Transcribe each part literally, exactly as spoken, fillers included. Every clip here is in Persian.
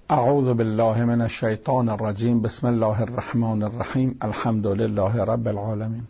اعوذ بالله من الشیطان الرجیم. بسم الله الرحمن الرحیم. الحمد لله رب العالمین.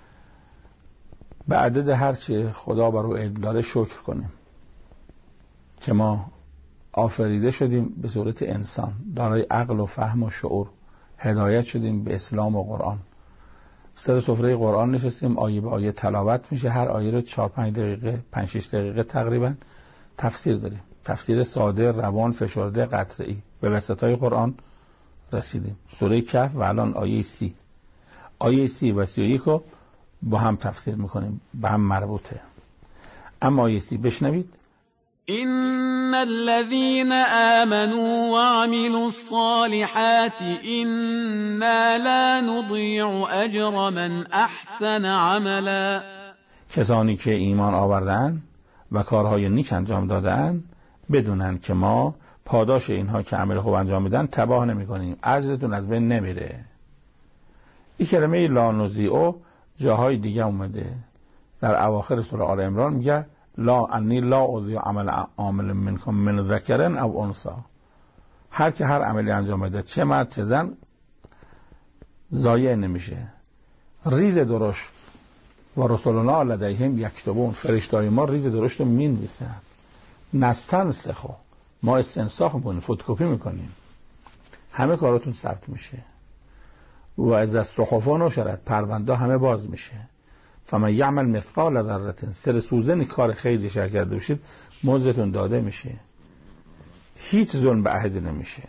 به عدد هرچه خدا بر او علم داره شکر کنیم که ما آفریده شدیم به صورت انسان، دارای عقل و فهم و شعور، هدایت شدیم به اسلام و قرآن. سر سفره قرآن نشستیم، آیه به آیه تلاوت میشه، هر آیه رو چهار پنج دقیقه پنج شش دقیقه تقریبا تفسیر داریم، تفسیر ساده، روان، فشرده، قطعی. به وسطای قرآن رسیدیم، سوره کهف و الان آیه سی آیه سی و سی و یک رو با هم تفسیر میکنیم، به هم مربوطه. اما آیه سی بشنوید. إن الذين آمنوا وعملوا الصالحات إنا لا نضيع أجر من أحسن عملا. کسانی که ایمان آوردن و کارهای نیک انجام دادن بدونن که ما پاداش اینها که عمل خوب انجام میدن تباه نمی کنیم، اجرتون از بین نمیره. این کلمه لا نضیع جاهای دیگه اومده، در اواخر سوره آل عمران میگه لا انی لا اضیع عمل عامل منکم من ذکر او انثی. هر که هر عملی انجام بده، چه مرد چه زن، ضایع نمیشه. ریز درشت و رسولنا لدیهم یکتبون، فرشتای ما ریز درشت رو مینویسن. نستنسخو، ما استنساخ میکنیم، فتوکپی میکنیم، همه کاراتون ثبت میشه. و از الصحف نشرت، پرونده همه باز میشه. فمن یعمل مثقال ذره، سر سوزنی کار خیلی شر کرده باشید موزتون داده میشه، هیچ ظلم به احد نمیشه.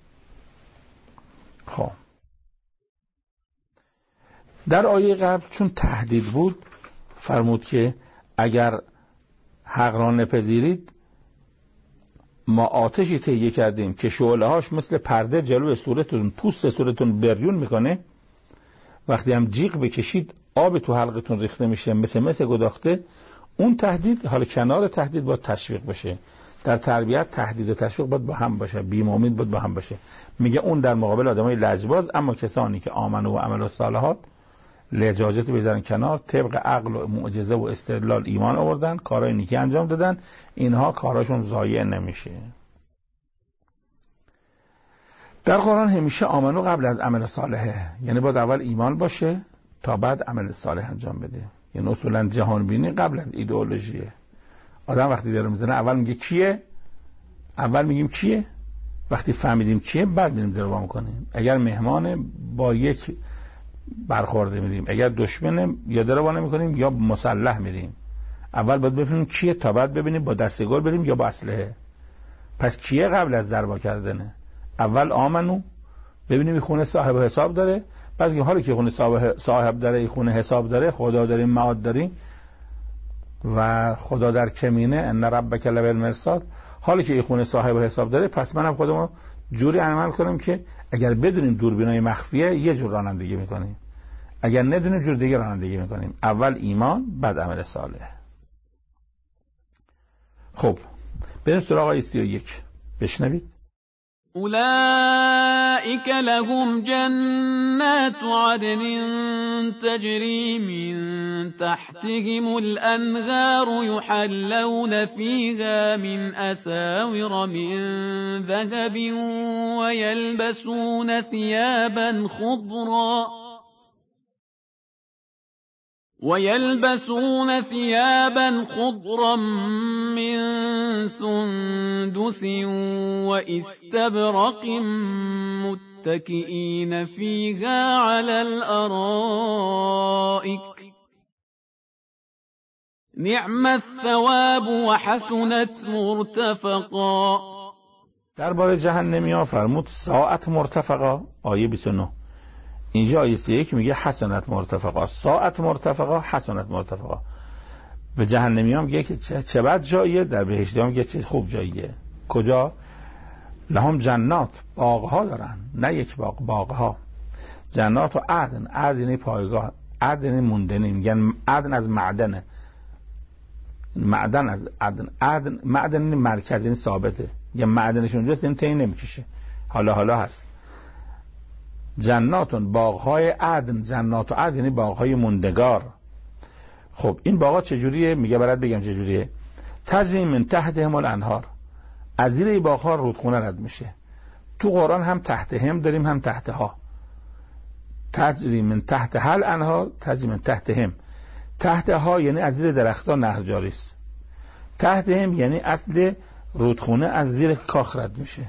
خب در آیه قبل چون تهدید بود فرمود که اگر حق را نپذیرید ما آتشی تهیه کردیم که شعله هاش مثل پرده جلوی صورتتون، پوست صورتتون بریون میکنه. وقتی هم جیغ بکشید آب تو حلقتون ریخته میشه، مثل مثل گداخته. اون تهدید حالا کنار تهدید باید تشویق بشه. در تربیت تهدید و تشویق باید با هم باشه، بیم امید باید با هم باشه. میگه اون در مقابل آدمای لجباز، اما کسانی که آمنو و عملوا الصالحات لجاجت بذارن کنار، طبق عقل و معجزه و استدلال ایمان آوردن، کارهای نیکی انجام دادن، اینها کاراشون ضایع نمیشه. در قرآن همیشه آمنو قبل از عمل صالحه، یعنی باید اول ایمان باشه تا بعد عمل صالح انجام بده. یعنی اصولا جهان بینی قبل از ایدئولوژیه. آدم وقتی داره میزنه اول میگه کیه، اول میگیم کیه، وقتی فهمیدیم کیه بعد میریم دروا میکنیم. اگر مهمانه با یک برخورده میریم، اگر دشمنه یا دروا نمیکنیم یا مسلح میریم. اول باید ببینیم کیه تا بعد ببینیم با دسته گل بریم یا با اسلحه. پس کیه قبل از دروا کردنه. اول آمنو ببینیم این خونه صاحب حساب داره، بعد میگیم حالا که خونه صاحب صاحب داره، این خونه حساب داره، خدا داریم، معاد داریم و خدا در کمینه، ان ربک لبالمرصاد. حالا که این خونه صاحب حساب داره پس منم خودمو جوری عمل کنم که اگر بدونیم دوربینای مخفیه یه جور رانندگی میکنیم، اگر ندونیم جور دیگه رانندگی میکنیم. اول ایمان بعد عمل صالح. خب بریم سراغ آیه سی و یک بشنوید. أولئك لهم جنات عدن تجري من تحتهم الأنهار يحلون فيها من أساور من ذهب ويلبسون ثيابا خضرا ويلبسون ثيابا خضرا من سندس واستبرق متكئين فيها على الأرائك نعم الثواب وحسنت مرتفقا. درباره جهنمیا فرمود ساعت مرتفقا. آیه بیست و نه. اینجا آیه سی و یک میگه حسنت مرتفقا، ساعت مرتفقا، حسنت مرتفقا. به جهنمی ها میگه که چه بد جاییه، در بهشتی ها میگه چه خوب جاییه. کجا؟ لهم جنات، باغها دارن، نه یک باغ، باغها. جنات و عدن، عدن پایگاه، عدن موندنی، میگن عدن از معدنه، معدن از عدن، عدن معدن مرکزی، یعنی ثابته، میگن معدنش اونجاست، این تین نمیکشه، حالا حالا هست. جناتون، باغهای عدن، جنات و عدن یعنی باغهای موندگار. خب این باغا چجوریه؟ میگه برات بگم چجوریه. تجری من تحتهم الانهار، از زیر این باغها رودخونه رد میشه. تو قرآن هم تحت هم داریم هم تحت ها. تجری من تحت هل انها، تجری من تحت هم. تحت ها یعنی از زیر درختان نهر جاری است. تحت هم یعنی اصل رودخونه از زیر کاخ رد میشه.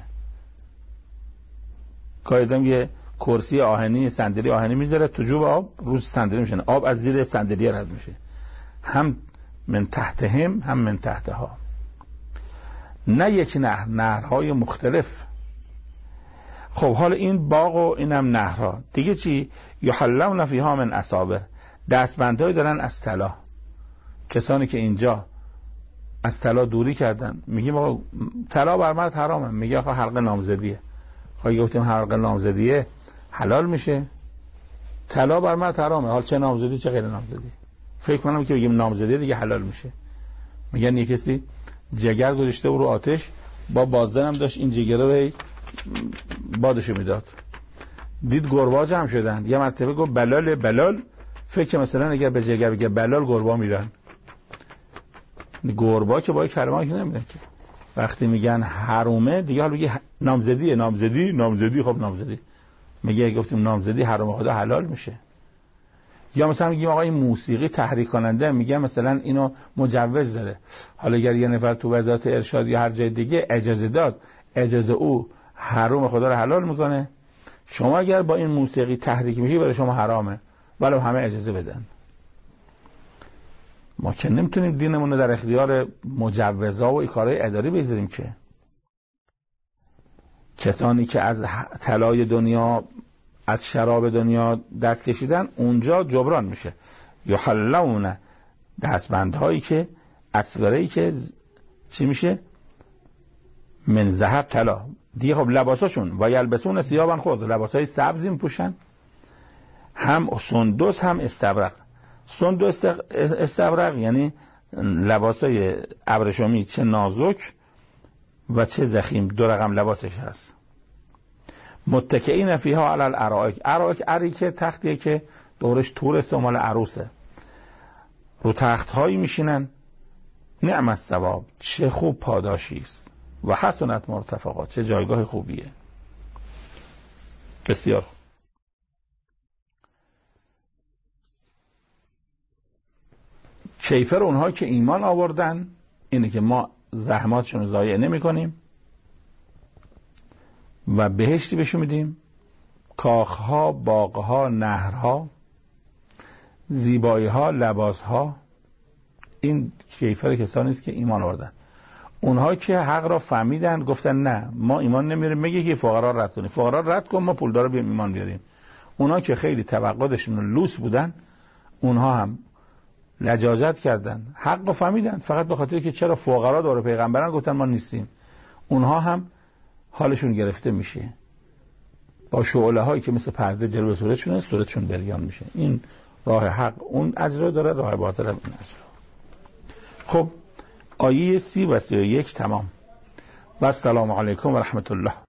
کایدم یه کرسی آهنی، صندلی آهنی میذاره تو جوب آب، روز صندلی میشن، آب از زیر صندلی رد میشه. هم من تحت هم هم من تحت ها. نه یک نهر، نهرهای مختلف. خب حالا این باغ و اینم نهرها دیگه چی؟ یحلون فیها من اساور، دستبندهایی دارن از طلا. کسانی که اینجا از طلا دوری کردن، میگیم آقا طلا بر مرد حرامه، میگه آقا حلقه نامزدیه. خواهی گفتیم حلقه نامزدیه حلال میشه، طلا بر مرد حرامه، حال چه نامزدی چه غیر نامزدی. فکر کنم که بگیم نامزدی دیگه حلال میشه. میگن یه کسی جگر گذاشته و رو آتش با بازدنم داشت این جگره رو بادشو میداد، دید گربا جمع شدن، یه مرتبه گفت بلال بلال، فکر مثلا اگر به جگر بگه بلال گربا میرن. گربا که با کلمه که نمیدن که. وقتی میگن حرومه دیگه حالا بگه نامزدیه، نامزدی نامزدی خب نامزدی. میگه گفتیم نامزدی حرام خدا حلال میشه. یا مثلا میگیم آقا این موسیقی تحریک کننده، میگه مثلا اینو مجوز داره. حالا اگر یه نفر تو وزارت ارشاد یا هر جای دیگه اجازه داد، اجازه او حرام خدا رو حلال میکنه. شما اگر با این موسیقی تحریک میشی برای شما حرامه، ولی همه اجازه بدن. ما که نمیتونیم دینمون رو در اختیار مجوزها و این کارهای اداری بذاریم که. کسانی که از طلای دنیا، از شراب دنیا دست کشیدن، اونجا جبران میشه. یحلون، دستبندهایی که اسوره‌ای که چی میشه؟ من ذهب، طلا. دیگه خب لباساشون و یلبسون ثیابا خضر، لباسای سبزی میپوشن، هم سندس هم استبرق. سندس استبرق یعنی لباسای ابریشمی، چه نازک و چه ضخیم، دو رقم لباسش هست. متکئین فیها علی الارائک، ارائک اریکه تختیه که دورش تور سمال عروسه، رو تخت هایی میشینن. نعم الثواب، چه خوب پاداشی است. و حسنت مرتفقا، چه جایگاه خوبیه. بسیار کیفر اونها که ایمان آوردن اینه که ما زحماتشون رو ضایع نمی کنیم و بهشتی بهشون میدیم، کاخها، باغها، نهرها، زیباییها، لباسها. این کیفر کسانی است که ایمان آوردن. اونها که حق را فهمیدن گفتن نه ما ایمان نمیاریم، میگه که فقرا رد کنیم، فقرا رد کن ما پولدار رو بیام ایمان بیاریم. اونها که خیلی توقعشون لوس بودن، اونها هم لجاجت کردن، حق را فهمیدن، فقط به خاطر که چرا فقرا دور پیغمبران گفتن ما نیستیم. اونها هم حالشون گرفته میشه، با شعله هایی که مثل پرده جلوه صورتشونه، صورتشون بریان میشه. این راه حق اون اجر داره، راه باطل اون اجر. خب آیه سی و سی و یک تمام. و السلام علیکم و رحمت الله.